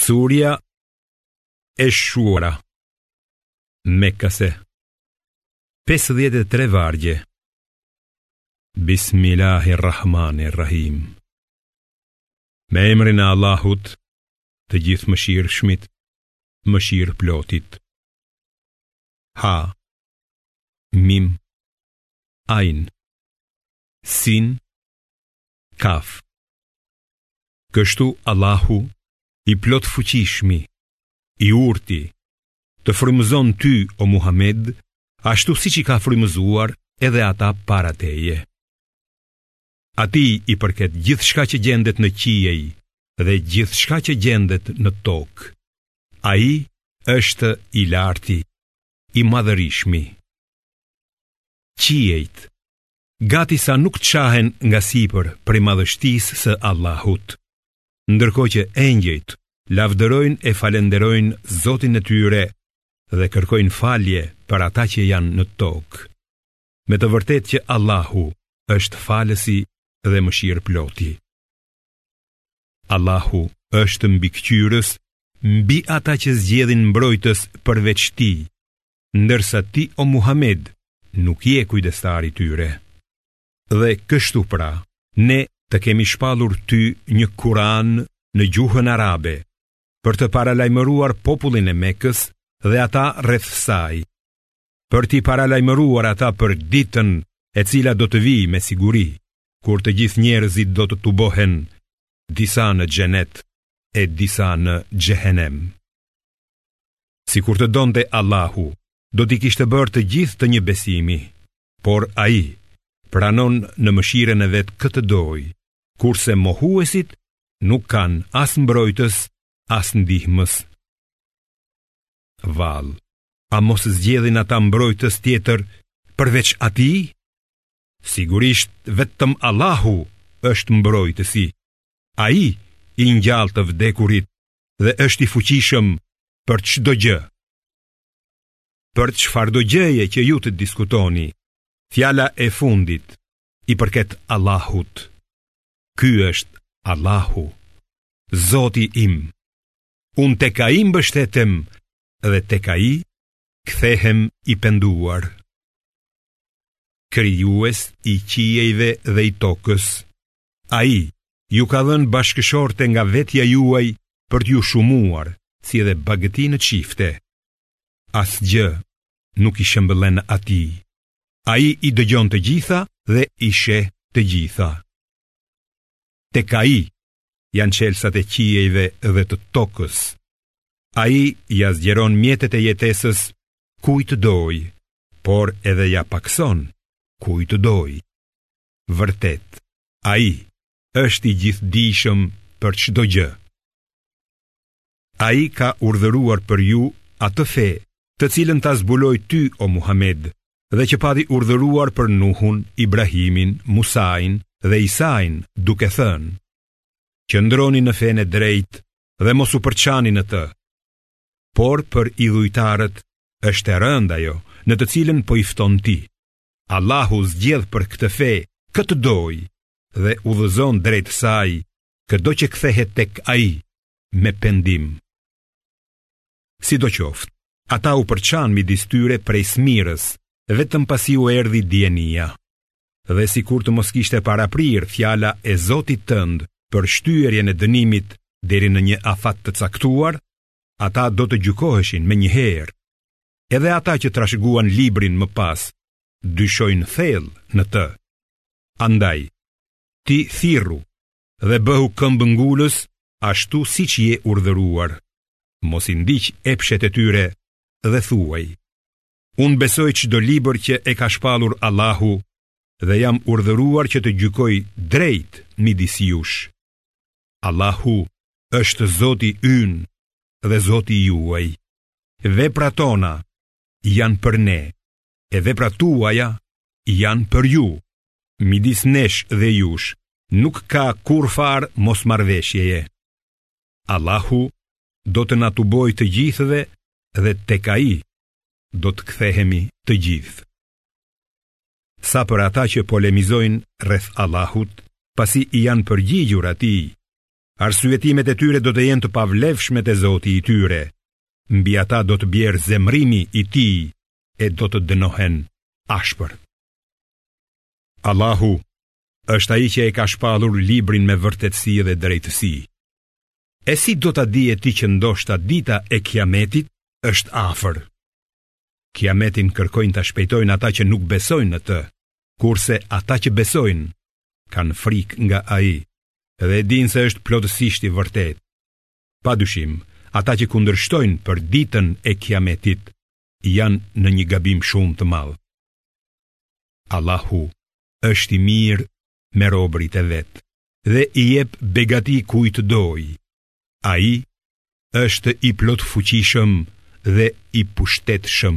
Surja e Shuara, Mekkase, 53 vargje. Bismillahirrahmanirrahim. Me emrin e Allahut, të gjithë mëshirshmit, mëshirë plotit. Ha, Mim, Ain, Sin, Kaf. Kështu Allahu, i plot fuqishmi, i urti, të frymëzon ty, o Muhammed, ashtu siç i ka frymëzuar edhe ata para teje. Atij i përket gjithçka që gjendet në qiej dhe gjithçka që gjendet në tokë. Ai është i larti, i madhërishmi. Qiejt, gati sa nuk qahen nga sipër prej madhështisë së Allahut, ndërkohë që engjëjt lavdërojnë e falenderojnë Zotin e tyre dhe kërkojnë falje për ata që janë në tokë. Me të vërtetë që Allahu është falësi dhe mëshirëploti. Allahu është mbikëqyrës mbi ata që zgjedhin mbrojtës përveç tij, ndërsa ti, o Muhammed, nuk je kujdestari tyre. Dhe kështu pra, ne të kemi shpallur ty një Kur'an në gjuhën arabe, për të paralajmëruar popullin e Mekës dhe ata rreth saj, për t'i paralajmëruar ata për ditën e cila do të vijë me siguri, kur të gjithë njerëzit do të tubohen, disa në xhenet e disa në xhehenem. Sikur të donte Allahu, do t'i kishte bërë të gjithë të një besimi, por ai pranon në mëshirën e vet këtë dojë, kurse mohuesit nuk kanë as mbrojtës, as ndihmës. Vallë, a mos zgjedhin ata mbrojtës tjetër përveç atij? Sigurisht vetëm Allahu është mbrojtësi. Ai i ngjall të vdekurit dhe është i fuqishëm për çdo gjë. Për çfarëdo gjëje që ju të diskutoni, fjala e fundit i përket Allahut. Ky është Allahu, Zoti im. Unë tek ai mbështetem dhe tek ai kthehem i penduar. Krijues i qiejve dhe i tokës, ai ju ka dhënë bashkëshorte nga vetja juaj për t'ju shumuar, si edhe bagëti në çifte. Asgjë nuk i shëmbëllen atij. Ai i dëgjon të gjitha dhe i sheh të gjitha. Tek ai janë çelësat e qiejve dhe të tokës. Ai ja zgjeron mjetet e jetesës kujt doj, por edhe ja pakson kujt doj. Vërtet, ai është i gjithdijshëm për çdo gjë. Ai ka urdhëruar për ju atë fe, të cilën ta zbuloi ty, o Muhammed, dhe që pati urdhëruar për Nuhun, Ibrahimin, Musain dhe Isain, duke thënë: qëndroni në fenë e drejtë dhe mos u përçani në të. Por për idhujtarët është e rëndë ajo në të cilën po i fton ti. Allahu zgjedh për këtë fe këtë dojë dhe udhëzon drejt saj çdo që kthehet tek ai me pendim. Sidoqoftë, ata u përçan midis tyre prej smirës, vetëm pasi u erdhi dienia. Dhe sikur të mos kishte paraprir fjala e Zotit tënd për shtyerjen e dënimit deri në një afat të caktuar, ata do të gjykoheshin me njëherë. Edhe ata që trashëguan librin më pas, dyshojnë thellë në të. Andaj, ti thirru dhe bëhu këmbëngulës ashtu siç je urdhëruar. Mos i ndiq epshet e tyre dhe thuaj: unë besoj çdo libër që e ka shpallur Allahu dhe jam urdhëruar që të gjykoj drejt midis jush. Allahu është Zoti ynë dhe Zoti juaj. Veprat tona janë për ne, e veprat tuaja janë për ju. Midis nesh dhe jush nuk ka kurfar mosmarrveshjeje. Allahu do të na tuboj të gjithëve dhe tek ai do të kthehemi të gjithë. Sa për ata që polemizojnë rreth Allahut, pasi i janë përgjigjur atij, arsyetimet e tyre do të jenë të pavlefshme te Zoti i tyre. Mbi ata do të bjerë zemrimi i tij e do të dënohen ashpër. Allahu është ai që e ka shpallur librin me vërtetësi dhe drejtësi. E si do ta dije ti që ndoshta dita e Kiametit është afër? Kiametin kërkojnë ta shpejtojnë ata që nuk besojnë në të, kurse ata që besojnë kanë frikë nga ai dhe dinë se është plotësisht i vërtet. Padyshim, ata që kundërshtojnë për ditën e Kiametit janë në një gabim shumë të madh. Allahu është i mirë me robërit e vet dhe i jep begati kujt doj. Ai është i plot fuqishëm dhe i pushtetshëm.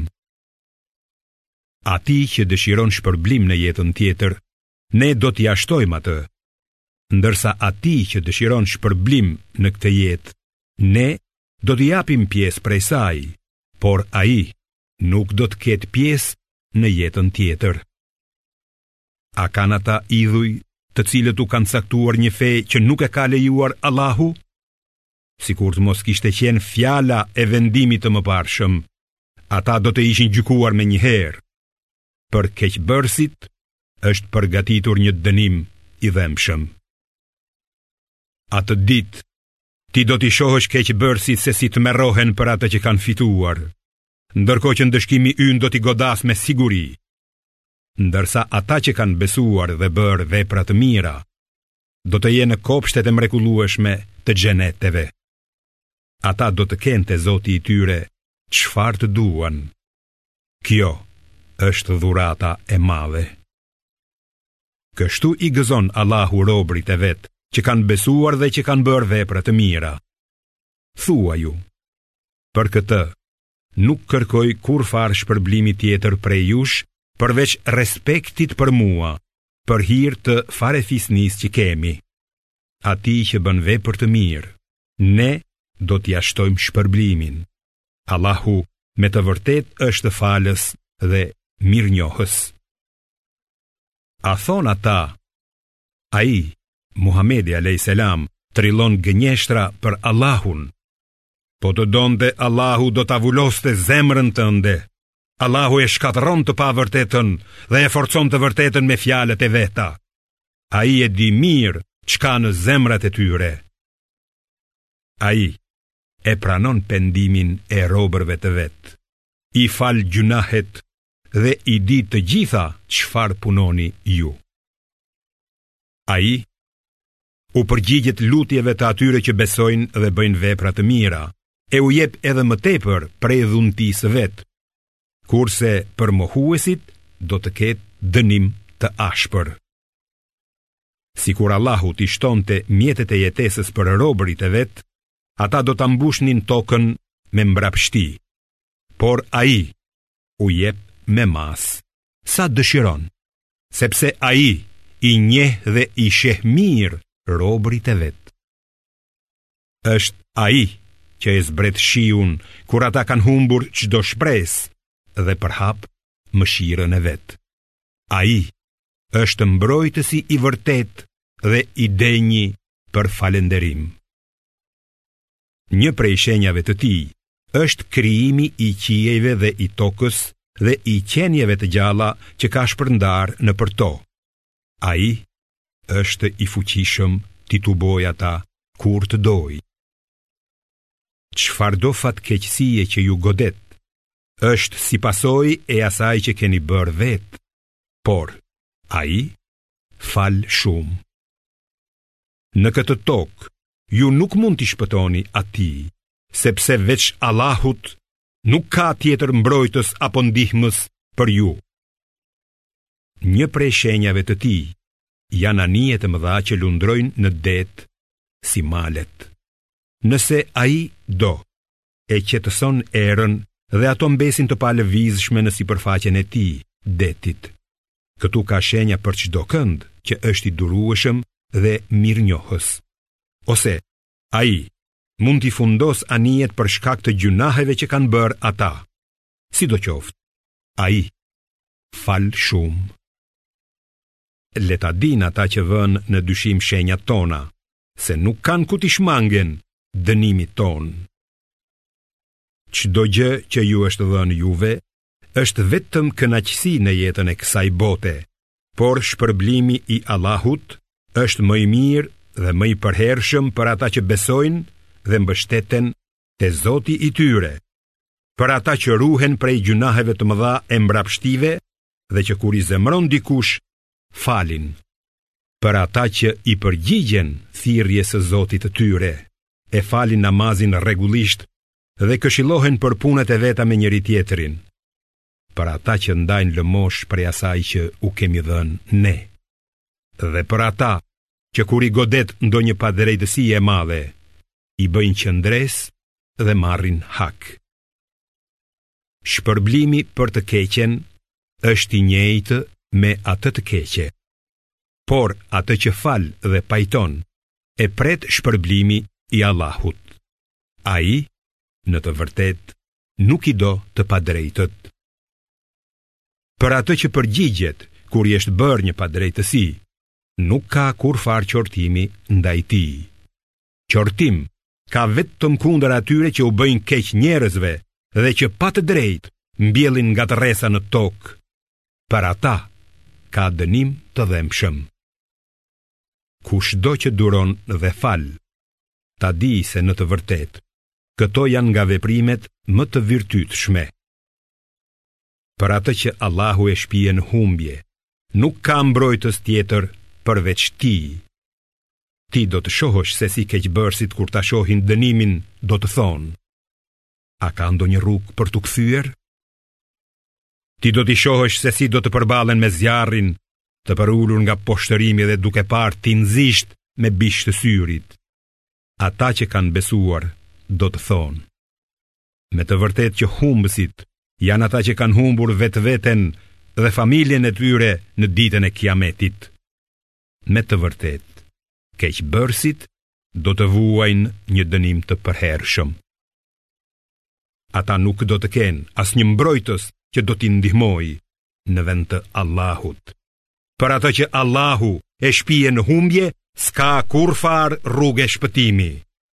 Ati që dëshiron shpërblim në jetën tjetër, ne do t'i shtojmë atë, ndërsa ati që dëshiron shpërblim në këtë jetë, ne do t'i japim pjesë prej saj, por ai nuk do të ketë pjesë në jetën tjetër. A kanë ata idhuj të cilët u kanë caktuar një fe që nuk e ka lejuar Allahu? Sikur të mos kishte qenë fjala e vendimit të mëparshëm, ata do të ishin gjykuar me një herë. Për keqbërësit është përgatitur një dënim i dhëmshëm. Atë ditë, ti do t'i shohësh keqbërësit se si të merrohen për atë që kanë fituar, ndërkohë që ndëshkimi ynë do t'i godas me siguri. Ndërsa ata që kanë besuar dhe bërë vepra të mira, do të jenë në kopshtet e mrekullueshme të xheneteve. Ata do të kenë te Zoti i tyre çfarë të duan. Kjo është dhurata e madhe. Kështu i gëzon Allahu robërit e vet që kanë besuar dhe që kanë bërë vepra të mira. Thua ju, për këtë nuk kërkoj kurfar shpërblimi tjetër prej jush përveç respektit për mua, për hir të farefisnis që kemi. Ati që bën vepër të mirë, ne do t'ia shtojmë shpërblimin. Allahu me të vërtet është falës dhe mirënjohës. A thon ata, ai, Muhamedi a.s. trillon gënjeshtra për Allahun. Po të donte Allahu do t'avuloste zemrën tënde. Allahu e shkatëron të pavërtetën dhe e forcon të vërtetën me fjalët e veta. Ai e di mirë çka në zemrat e tyre. Ai e pranon pendimin e robërve të vet. I fal gjunahet dhe i di të gjitha çfarë punoni ju. Ai u përgjigjet lutjeve të atyre që besojnë dhe bëjnë vepra të mira, e u jep edhe më tepër prej dhuntisë vet. Kurse për mohuesit do të ketë dënim të ashpër. Sikur Allahu t'i shtonte mjetet e jetesës për robërit e vet, ata do ta mbushnin tokën me mbrapshti. Por ai u jep me mas sa dëshiron, sepse ai i njeh dhe i sheh mirë robërit e vet. Është ai që e zbret shiun kur ata kanë humbur çdo shpresë dhe përhap mëshirën e vet. Ai është mbrojtësi i vërtet dhe i denjë për falënderim. Një prej shenjave të tij është krijimi i qiejve dhe i tokës dhe i qenieve të gjalla që ka shpërndar nëpër to. Ai është i fuqishëm ti tu boj ata kur të doj. Çfarëdo fatkeqësie që ju godet është si pasojë e asaj që keni bërë vet, por ai fal shumë. Në këtë tokë ju nuk mund t'i shpëtoni atij, sepse veç Allahut nuk ka tjetër mbrojtës apo ndihmës për ju. Një prej shenjave të tij janë anijet e mëdha që lundrojnë në det si malet. Nëse ai do, e qetëson erën dhe ato mbesin të palëvizshme në sipërfaqen e tij, detit. Këtu ka shenja për çdo kënd që është i durueshëm dhe mirënjohës. Ose ai mund t'i fundos anijet për shkak të gjunaheve që kanë bërë ata. Sidoqoftë, ai fal shumë. Le ta dinë ata që vënë në dyshim shenjat tona, se nuk kanë ku t'i shmangen dënimit ton. Çdo gjë që ju është dhënë juve është vetëm kënaqësi në jetën e kësaj bote, por shpërblimi i Allahut është më i mirë dhe më i përhershëm për ata që besojnë dhe mbështeten te Zoti i tyre, për ata që ruhen prej gjunaheve të mëdha e mbrapshtive dhe që kur i zemron dikush, falin, për ata që i përgjigjen thirrjes së Zotit të tyre, e falin namazin rregullisht dhe këshillohen për punët e veta me njëri tjetrin, për ata që ndajnë lëmosh prej asaj që u kemi dhënë ne, dhe për ata që kur i godet ndonjë padrejtësi e madhe, i bëjnë qëndres dhe marrin hak. Shpërblimi për të keqen është i njëjtë me atë të keqe, por atë që fal dhe pajton e pret shpërblimi i Allahut. Ai, në të vërtet, nuk i do të padrejtët. Për atë që përgjigjet kur i është bërë një padrejtësi, nuk ka kurfar qortimi ndaj tij. Qortim ka vetëm kundër atyre që u bëjnë keq njerëzve dhe që pa të drejtë mbjellin nga tërresa në tokë. Për ata ka dënim të dhëmshëm. Kushdo që duron dhe fal, ta di se në të vërtetë këto janë nga veprimet më të virtytshme. Për atë që Allahu e shpije në humbje, nuk ka mbrojtës tjetër përveç tij. Ti do të shohësh se si keqbërësit kur ta shohin dënimin do të thonë: a ka ndonjë rrugë për t'u kthyer? Ti do t'i shohësh se si do të përballen me zjarrin, të përulur nga poshtërimi dhe duke parë tinzisht me bish të syrit. Ata që kanë besuar do të thonë: me të vërtet që humbësit janë ata që kanë humbur vetveten dhe familjen e tyre në ditën e Kiametit. Me të vërtet, keqbërësit do të vuajnë një dënim të përhershëm. Ata nuk do të kenë asnjë mbrojtës që do t'i ndihmojë në vend të Allahut. Për atë që Allahu e shpije në humbje, s'ka kurfar rrugë shpëtimi.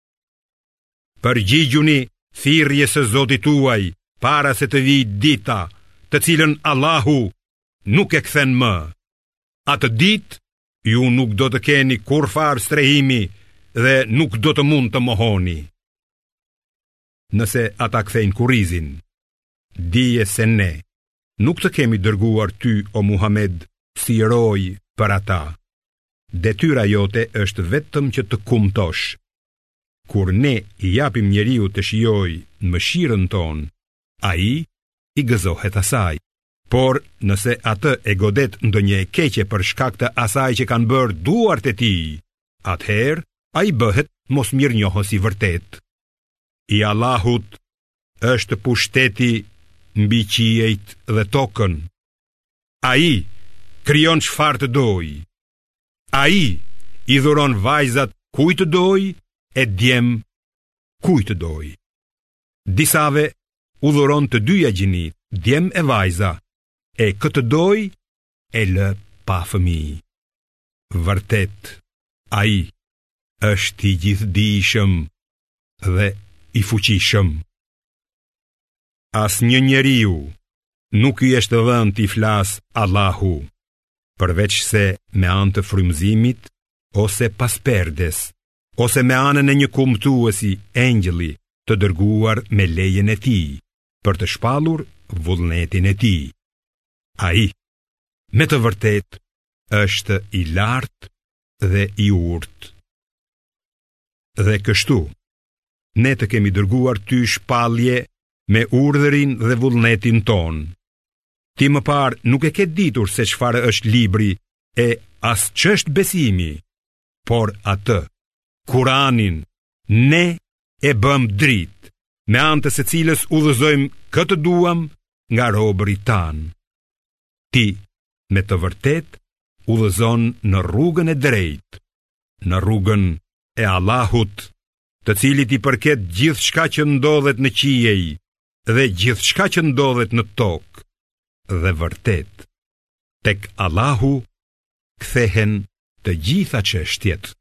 Përgjigjuni thirrjes së Zotit tuaj para se të vijë dita, të cilën Allahu nuk e kthen më. Atë ditë ju nuk do të keni kurfar strehimi dhe nuk do të mund të mohoni. Nëse ata kthejnë kurrizin, dije se ne nuk të kemi dërguar ty, o Muhammed, si roj për ata. Detyra jote është vetëm që të kumtosh. Kur ne i japim njeriu të shijojë mëshirën tonë, ai i gëzohet asaj. Por nëse atë e godet ndonjë e keqe për shkak të asaj që kanë bërë duart e tij, atëherë ai bëhet mosmirnjohës i vërtet. I Allahut është pushteti mbi qiejt dhe tokën. Ai krijon çfarë të dojë. Ai i dhuron vajzat kujt të dojë e djem kujt të dojë. Disave u dhuron të dyja gjinit, djem e vajza, e këtë dojë e lë pa fëmijë. Vërtet, ai është i gjithdijshëm dhe i fuqishëm. Asnjë njeriu nuk i është dhënë t'i flasë Allahu, përveç se me anë të frymëzimit, ose pas perdes, ose me anën e një kumtuesi, engjëlli, të dërguar me lejen e tij, për të shpallur vullnetin e tij. Ai, me të vërtet, është i lartë dhe i urtë. Dhe kështu, ne të kemi dërguar ty shpallje me urdhërin dhe vullnetin ton. Ti më parë nuk e ke ditur se çfarë është libri e as ç'është besimi, por atë, Kuranin, ne e bëm dritë, me anë të së cilës udhëzojmë këtë duam nga robërit tanë. Ti, me të vërtet, udhëzon në rrugën e drejtë, në rrugën e Allahut, të cilit i përket gjithçka që ndodhet në qiej dhe gjithçka që ndodhet në tokë. Dhe vërtet, tek Allahu kthehen të gjitha çështjet.